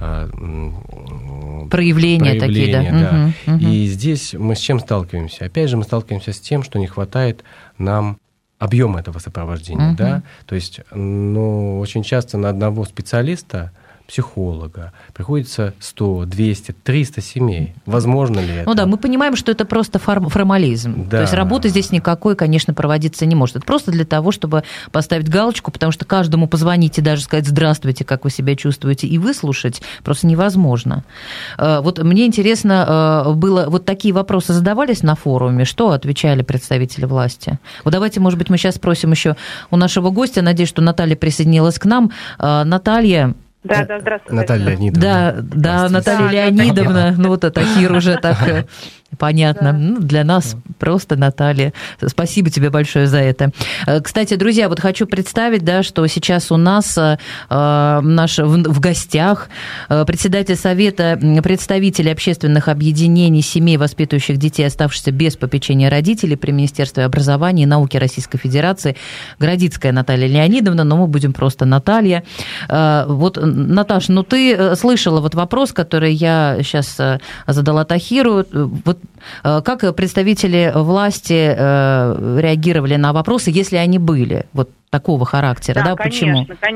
проявления такие, да. Да. И здесь мы с чем сталкиваемся? Опять же, мы сталкиваемся с тем, что не хватает нам объема этого сопровождения. Да? То есть, очень часто на одного специалиста, психолога, приходится 100, 200, 300 семей. Возможно ли это? Ну да, мы понимаем, что это просто формализм. Да. То есть работы здесь никакой, конечно, проводиться не может. Это просто для того, чтобы поставить галочку, потому что каждому позвонить и даже сказать «здравствуйте, как вы себя чувствуете» и выслушать просто невозможно. Вот мне интересно было, вот такие вопросы задавались на форуме, что отвечали представители власти? Вот давайте, может быть, мы сейчас спросим еще у нашего гостя, надеюсь, что Наталья присоединилась к нам. Наталья... Да, здравствуйте. Наталья Леонидовна. Да, Наталья Леонидовна. Ну, вот Тахир уже так понятно. Да. Для нас просто Наталья. Спасибо тебе большое за это. Кстати, друзья, вот хочу представить, да, что сейчас у нас в гостях председатель Совета представителей общественных объединений семей, воспитывающих детей, оставшихся без попечения родителей при Министерстве образования и науки Российской Федерации, Городицкая Наталья Леонидовна, но мы будем просто Наталья. Вот, Наташ, ты слышала вот вопрос, который я сейчас задала Тахиру. Вот как представители власти реагировали на вопросы, если они были вот такого характера? Да, конечно, почему? Конечно.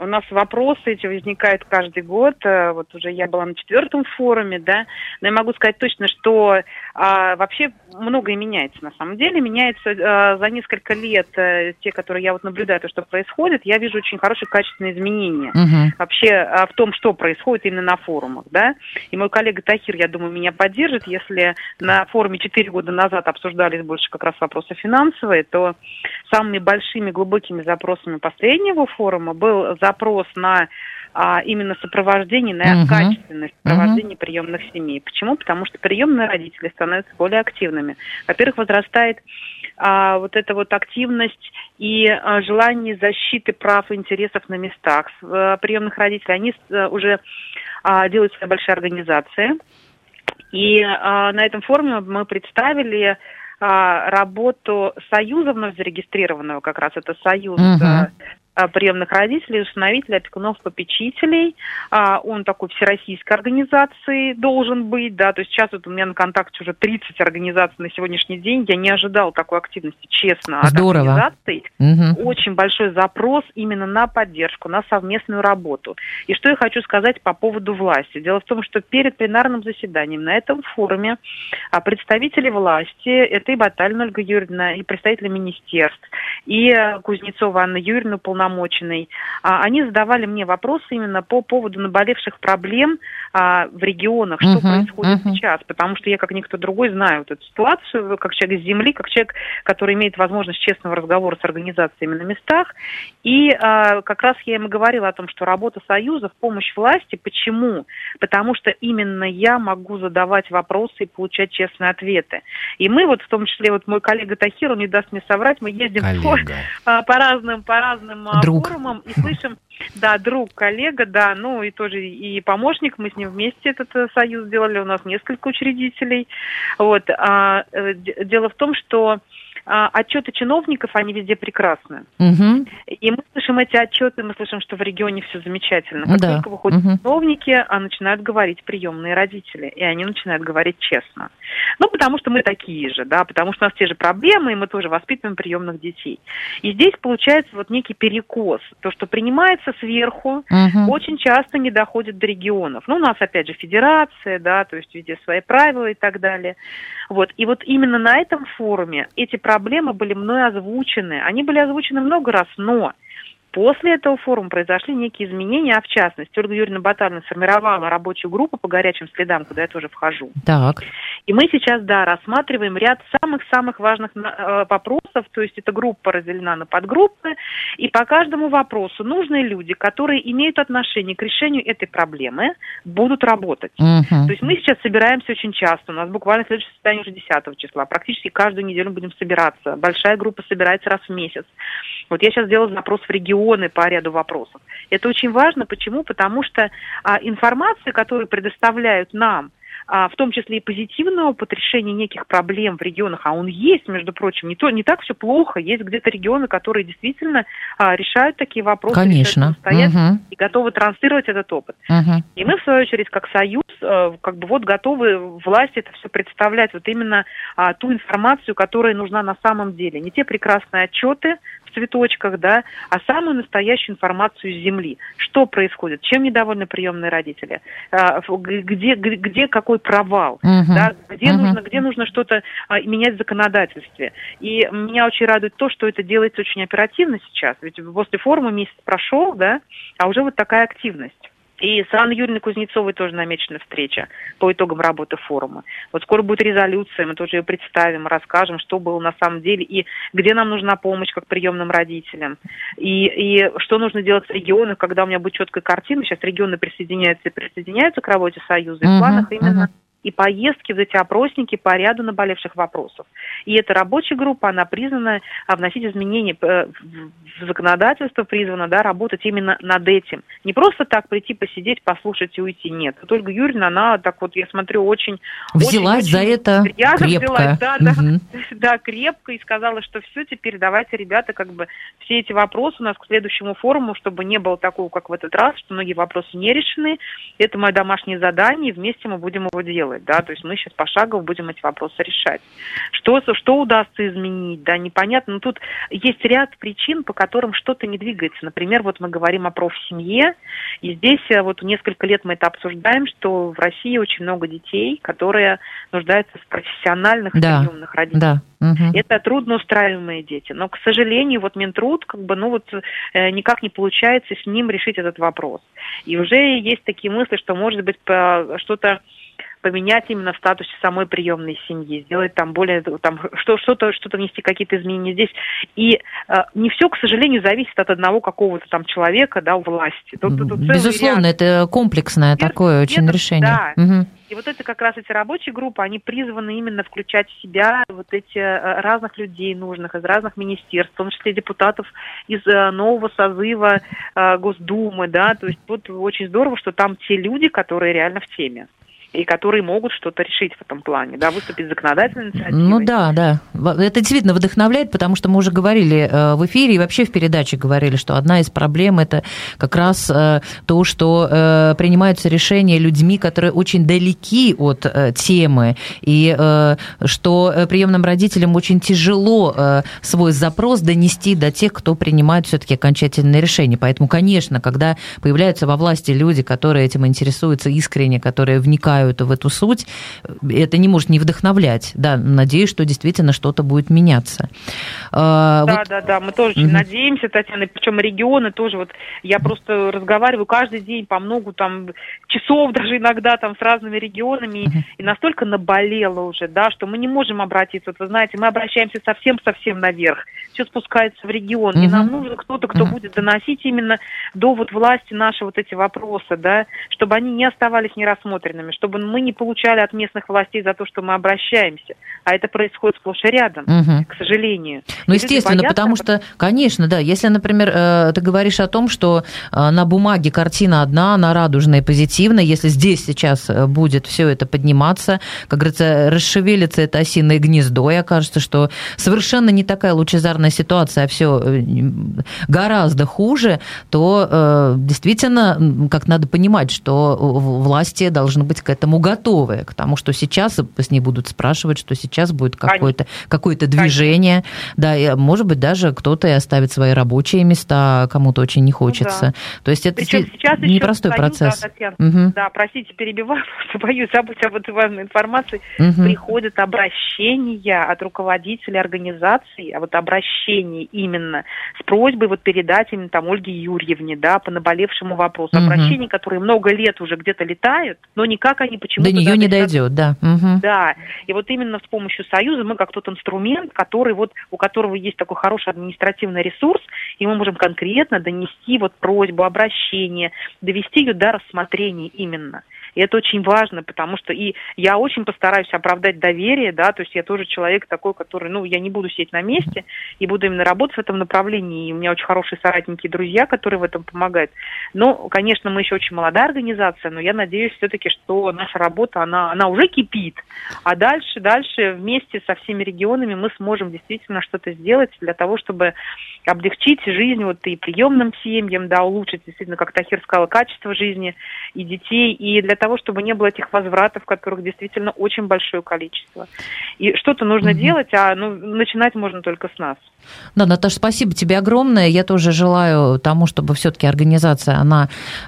У нас вопросы эти возникают каждый год. Вот уже я была на 4-м форуме, да. Но я могу сказать точно, что вообще многое меняется на самом деле. Меняется за несколько лет те, которые я вот наблюдаю, то, что происходит, я вижу очень хорошие качественные изменения. Вообще в том, что происходит именно на форумах, да. И мой коллега Тахир, я думаю, меня поддержит. Если на форуме 4 года назад обсуждались больше как раз вопросы финансовые, то самыми большими глубокими запросами последнего форума был запрос на именно сопровождение, на качественное сопровождение приемных семей. Почему? Потому что приемные родители становятся более активными. Во-первых, возрастает вот эта вот активность и желание защиты прав и интересов на местах приемных родителей. Они уже делают свои большие организации. И на этом форуме мы представили работу союза вновь зарегистрированного, как раз это союз приемных родителей, усыновителей, опекунов, попечителей. Он такой всероссийской организации должен быть, да, то есть сейчас вот у меня на контакте уже 30 организаций на сегодняшний день. Я не ожидала такой активности, честно, от организаций. Очень большой запрос именно на поддержку, на совместную работу. И что я хочу сказать по поводу власти. Дело в том, что перед пленарным заседанием на этом форуме представители власти, это и Баталина Ольга Юрьевна, и представители министерств, и Кузнецова Анна Юрьевна, уполномоченной, они задавали мне вопросы именно по поводу наболевших проблем в регионах, что происходит сейчас, потому что я, как никто другой, знаю вот эту ситуацию, как человек с земли, как человек, который имеет возможность честного разговора с организациями на местах, и как раз я им и говорила о том, что работа союза в помощь власти. Почему? Потому что именно я могу задавать вопросы и получать честные ответы. И мы вот, в том числе, вот мой коллега Тахир, он не даст мне соврать, мы ездим по разным форумам и слышим, да, друг, коллега, да, ну и тоже и помощник, мы с ним вместе этот союз делали, у нас несколько учредителей. Вот. Дело в том, что отчеты чиновников, они везде прекрасны. И мы слышим эти отчеты, мы слышим, что в регионе все замечательно. Как только выходят чиновники, начинают говорить приемные родители, и они начинают говорить честно. Ну, потому что мы такие же, да, потому что у нас те же проблемы, и мы тоже воспитываем приемных детей. И здесь получается вот некий перекос. То, что принимается сверху, очень часто не доходит до регионов. Ну, у нас, опять же, федерация, да, то есть везде свои правила и так далее. Вот. И вот именно на этом форуме эти проблемы были мной озвучены. Они были озвучены много раз, но после этого форума произошли некие изменения, а в частности, Ольга Юрьевна Баталина сформировала рабочую группу по горячим следам, куда я тоже вхожу. Так. И мы сейчас, да, рассматриваем ряд самых-самых важных вопросов, то есть эта группа разделена на подгруппы, и по каждому вопросу нужные люди, которые имеют отношение к решению этой проблемы, будут работать. То есть мы сейчас собираемся очень часто, у нас буквально следующее заседание уже 10 числа, практически каждую неделю будем собираться, большая группа собирается раз в месяц. Вот я сейчас делала запрос в регионы по ряду вопросов. Это очень важно. Почему? Потому что информация, которую предоставляют нам, в том числе и позитивный опыт решения неких проблем в регионах, а он есть, между прочим, не так все плохо, есть где-то регионы, которые действительно решают такие вопросы, конечно, и готовы транслировать этот опыт. И мы, в свою очередь, как союз, как бы вот готовы власти это все представлять, вот именно ту информацию, которая нужна на самом деле. Не те прекрасные отчеты в цветочках, да, а самую настоящую информацию с земли. Что происходит, чем недовольны приемные родители, где какой провал, да, где нужно что-то менять в законодательстве. И меня очень радует то, что это делается очень оперативно сейчас, ведь после форума месяц прошел, да, а уже вот такая активность. И с Анной Юрьевной Кузнецовой тоже намечена встреча по итогам работы форума. Вот скоро будет резолюция, мы тоже ее представим, расскажем, что было на самом деле, и где нам нужна помощь как приемным родителям, и что нужно делать в регионах, когда у меня будет четкая картина. Сейчас регионы присоединяются к работе Союза, и в планах именно и поездки, вот эти опросники по ряду наболевших вопросов. И эта рабочая группа, она призвана вносить изменения в законодательство, призвана, да, работать именно над этим. Не просто так прийти, посидеть, послушать и уйти. Нет. Вот Ольга Юрьевна, она так вот, я смотрю, очень... Взялась за это крепко. Да, крепко, и сказала, что все, теперь давайте, ребята, как бы все эти вопросы у нас к следующему форуму, чтобы не было такого, как в этот раз, что многие вопросы не решены. Это мое домашнее задание, и вместе мы будем его делать. делать, да, то есть мы сейчас пошагово будем эти вопросы решать. Что удастся изменить, да, непонятно, но тут есть ряд причин, по которым что-то не двигается. Например, вот мы говорим о профсемье, и здесь вот несколько лет мы это обсуждаем, что в России очень много детей, которые нуждаются в профессиональных приемных родителях. Да. Это трудноустраиваемые дети. Но, к сожалению, вот Минтруд никак не получается с ним решить этот вопрос. И уже есть такие мысли, что, может быть, что-то поменять именно в статусе самой приемной семьи, сделать там что-то внести, какие-то изменения здесь. И не все, к сожалению, зависит от одного какого-то там человека, да, у власти. Тут безусловно, это комплексное такое очень решение. Да. И вот это как раз эти рабочие группы, они призваны именно включать в себя вот эти разных людей нужных, из разных министерств, в том числе депутатов из нового созыва Госдумы, да, то есть вот очень здорово, что там те люди, которые реально в теме и которые могут что-то решить в этом плане, да, выступить законодательной инициативой. Ну да. Это действительно вдохновляет, потому что мы уже говорили в эфире и вообще в передаче говорили, что одна из проблем – это как раз то, что принимаются решения людьми, которые очень далеки от темы, и что приемным родителям очень тяжело свой запрос донести до тех, кто принимает все-таки окончательные решения. Поэтому, конечно, когда появляются во власти люди, которые этим интересуются искренне, которые вникают в эту суть, это не может не вдохновлять. Да, надеюсь, что действительно что-то будет меняться. Да, мы тоже очень надеемся, Татьяна, причем регионы тоже, вот я просто разговариваю каждый день по много там часов, даже иногда там с разными регионами, и настолько наболело уже, да, что мы не можем обратиться. Вот вы знаете, мы обращаемся совсем наверх, все спускается в регион, и нам нужен кто-то, кто будет доносить именно до вот власти наши вот эти вопросы, да, чтобы они не оставались нерассмотренными, чтобы мы не получали от местных властей за то, что мы обращаемся. А это происходит сплошь и рядом, к сожалению. Ну, естественно, потому что, конечно, да, если, например, ты говоришь о том, что на бумаге картина одна, она радужная и позитивная, если здесь сейчас будет все это подниматься, как говорится, расшевелится это осиное гнездо, и окажется, что совершенно не такая лучезарная ситуация, а все гораздо хуже, то действительно, как надо понимать, что власти должны быть к этому готовы, к тому, что сейчас с ней будут спрашивать, что сейчас будет какое-то движение, да, и, может быть, даже кто-то и оставит свои рабочие места, кому-то очень не хочется. То есть это непростой процесс. Да, Татьяна, да, простите, перебиваю, просто боюсь забыть об этой важной информации. Приходят обращения от руководителей организаций, а вот обращение именно с просьбой вот передать именно там Ольге Юрьевне, да, по наболевшему вопросу. Обращения, которые много лет уже где-то летают, но никак они почему-то... До нее не дойдет, да. Да, и вот именно с помощью Союза мы как тот инструмент, у которого есть такой хороший административный ресурс, и мы можем конкретно донести вот просьбу, обращение, довести ее до рассмотрения именно. И это очень важно, потому что и я очень постараюсь оправдать доверие, да, то есть я тоже человек такой, который, я не буду сидеть на месте и буду именно работать в этом направлении. И у меня очень хорошие соратники и друзья, которые в этом помогают. Но, конечно, мы еще очень молодая организация, но я надеюсь все-таки, что наша работа, она уже кипит. А дальше вместе со всеми регионами мы сможем действительно что-то сделать для того, чтобы облегчить жизнь вот и приемным семьям, да, улучшить действительно, как Тахир сказала, качество жизни и детей, и для того, чтобы не было этих возвратов, которых действительно очень большое количество. И что-то нужно делать, а начинать можно только с нас. Да, Наташа, спасибо тебе огромное. Я тоже желаю тому, чтобы все-таки организация, она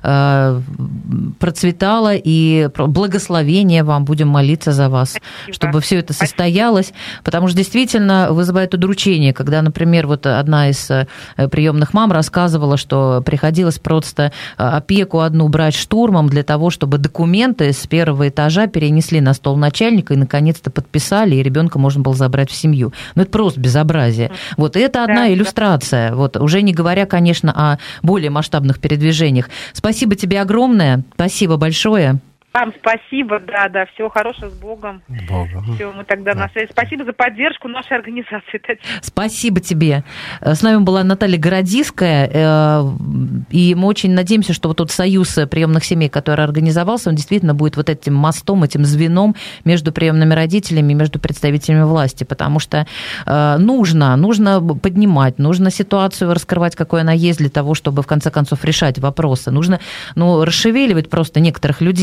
процветала, и благословения вам, будем молиться за вас, спасибо, чтобы все это состоялось, потому что действительно вызывает удручение, когда, например, вот одна из приемных мам рассказывала, что приходилось просто опеку одну брать штурмом для того, чтобы документы с первого этажа перенесли на стол начальника и наконец-то подписали, и ребенка можно было забрать в семью. Ну, это просто безобразие. Вот, и это одна иллюстрация, вот, уже не говоря, конечно, о более масштабных передвижениях. Спасибо тебе огромное, спасибо большое. Вам спасибо, да, всего хорошего, с Богом. Все, мы тогда на связи. Спасибо за поддержку нашей организации, Татьяна. Спасибо тебе. С нами была Наталья Городиская, и мы очень надеемся, что вот тот союз приемных семей, который организовался, он действительно будет вот этим мостом, этим звеном между приемными родителями и между представителями власти, потому что нужно поднимать, нужно ситуацию раскрывать, какой она есть, для того, чтобы в конце концов решать вопросы. Нужно расшевеливать просто некоторых людей.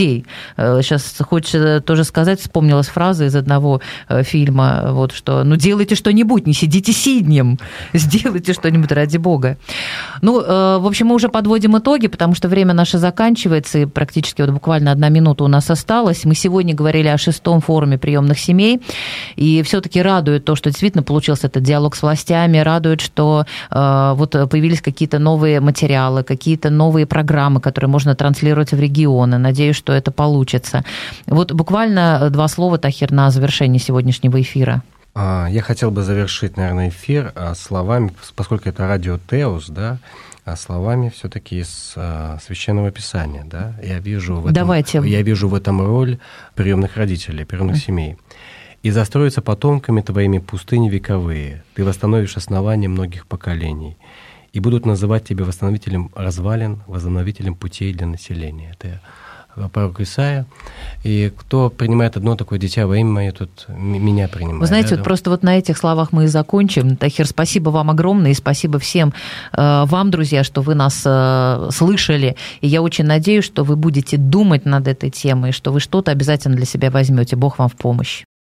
сейчас хочется тоже сказать, вспомнилась фраза из одного фильма, вот что, ну, делайте что-нибудь, не сидите сиднем, сделайте что-нибудь ради бога. Ну, в общем, мы уже подводим итоги, потому что время наше заканчивается, и практически вот буквально 1 минута у нас осталась. Мы сегодня говорили о 6-м форуме приемных семей, и все-таки радует то, что действительно получился этот диалог с властями, радует, что вот появились какие-то новые материалы, какие-то новые программы, которые можно транслировать в регионы. Надеюсь, что это получится. Вот буквально 2 слова, Тахир, на завершение сегодняшнего эфира. Я хотел бы завершить, наверное, эфир словами, поскольку это радио Теос, да, словами все-таки из Священного Писания, да. Я вижу в этом роль приемных родителей, приемных семей. «И застроятся потомками твоими пустыни вековые, ты восстановишь основания многих поколений, и будут называть тебя восстановителем развалин, возобновителем путей для населения». Это пророк Исаия. И кто принимает одно такое дитя во имя мое, тот меня принимает. Вы знаете, вот просто вот на этих словах мы и закончим. Тахир, спасибо вам огромное, и спасибо всем вам, друзья, что вы нас слышали. И я очень надеюсь, что вы будете думать над этой темой, что вы что-то обязательно для себя возьмете. Бог вам в помощь.